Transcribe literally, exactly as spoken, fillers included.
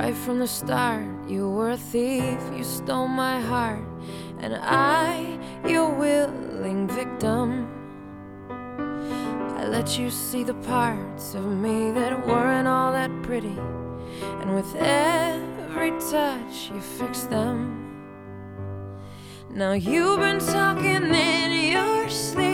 right from the start. You were a thief, you stole my heart, and I, your willing victim. I let you see the parts of me that weren't all that pretty, and with every touch you fixed them. Now you've been talking in your sleep